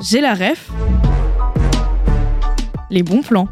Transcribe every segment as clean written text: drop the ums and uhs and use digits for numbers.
J'ai la ref. Les bons plans.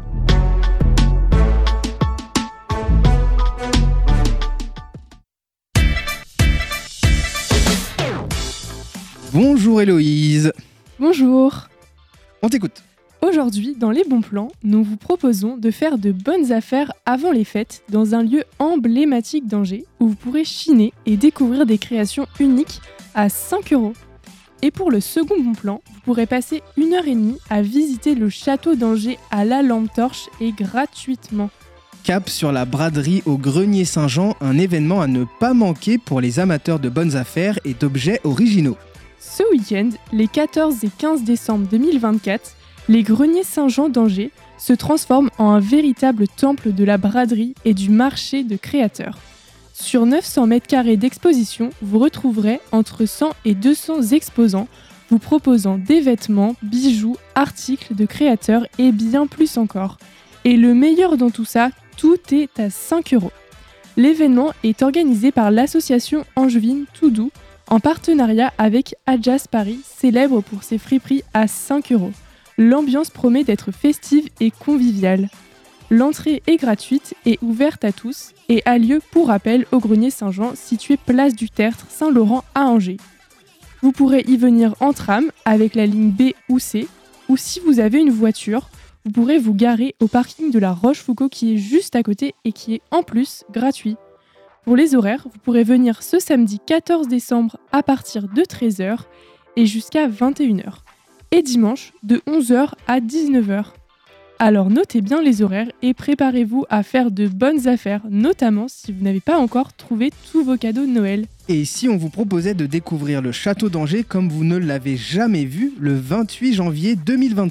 Bonjour Héloïse. Bonjour. On t'écoute. Aujourd'hui, dans les bons plans, nous vous proposons de faire de bonnes affaires avant les fêtes dans un lieu emblématique d'Angers où vous pourrez chiner et découvrir des créations uniques à 5 €. Et pour le second bon plan, vous pourrez passer 1h30 à visiter le château d'Angers à la lampe torche et gratuitement. Cap sur la braderie au Grenier Saint-Jean, un événement à ne pas manquer pour les amateurs de bonnes affaires et d'objets originaux. Ce week-end, les 14 et 15 décembre 2024, les Greniers Saint-Jean d'Angers se transforment en un véritable temple de la braderie et du marché de créateurs. Sur 900 m² d'exposition, vous retrouverez entre 100 et 200 exposants vous proposant des vêtements, bijoux, articles de créateurs et bien plus encore. Et le meilleur dans tout ça, tout est à 5 €. L'événement est organisé par l'association angevine Tout Doux en partenariat avec Adjas Paris, célèbre pour ses friperies à 5 €. L'ambiance promet d'être festive et conviviale. L'entrée est gratuite et ouverte à tous et a lieu pour rappel au Grenier Saint-Jean situé place du Tertre Saint-Laurent à Angers. Vous pourrez y venir en tram avec la ligne B ou C, ou si vous avez une voiture, vous pourrez vous garer au parking de la Rochefoucauld qui est juste à côté et qui est en plus gratuit. Pour les horaires, vous pourrez venir ce samedi 14 décembre à partir de 13h et jusqu'à 21h. Et dimanche de 11h à 19h. Alors notez bien les horaires et préparez-vous à faire de bonnes affaires, notamment si vous n'avez pas encore trouvé tous vos cadeaux de Noël. Et si on vous proposait de découvrir le château d'Angers comme vous ne l'avez jamais vu le 28 janvier 2025 ?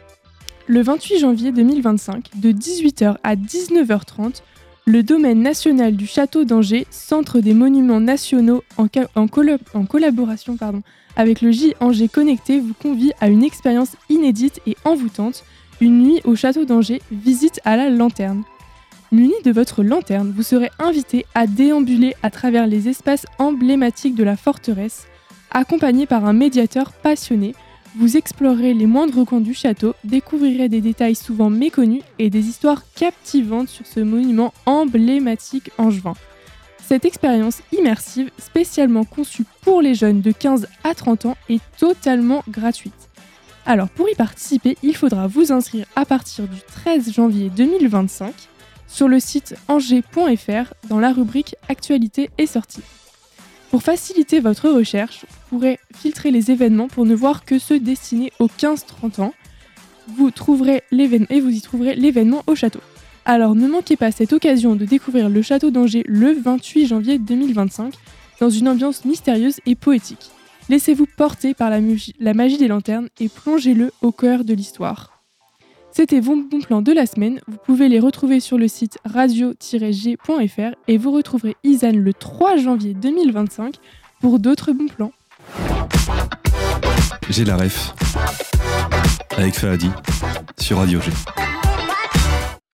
Le 28 janvier 2025, de 18h à 19h30, le domaine national du château d'Angers, centre des monuments nationaux en collaboration avec le J Angers Connecté, vous convie à une expérience inédite et envoûtante, une nuit au château d'Angers, visite à la lanterne. Muni de votre lanterne, vous serez invité à déambuler à travers les espaces emblématiques de la forteresse, accompagné par un médiateur passionné. Vous explorerez les moindres coins du château, découvrirez des détails souvent méconnus et des histoires captivantes sur ce monument emblématique angevin. Cette expérience immersive, spécialement conçue pour les jeunes de 15 à 30 ans, est totalement gratuite. Alors pour y participer, il faudra vous inscrire à partir du 13 janvier 2025 sur le site angers.fr dans la rubrique Actualités et sorties. Pour faciliter votre recherche, vous pourrez filtrer les événements pour ne voir que ceux destinés aux 15-30 ans. Vous y trouverez l'événement au château. Alors ne manquez pas cette occasion de découvrir le château d'Angers le 28 janvier 2025 dans une ambiance mystérieuse et poétique. Laissez-vous porter par la magie des lanternes et plongez-le au cœur de l'histoire. C'était vos bons plans de la semaine, vous pouvez les retrouver sur le site radio-g.fr et vous retrouverez Isan le 3 janvier 2025 pour d'autres bons plans. J'ai la ref avec Fahadi sur Radio G.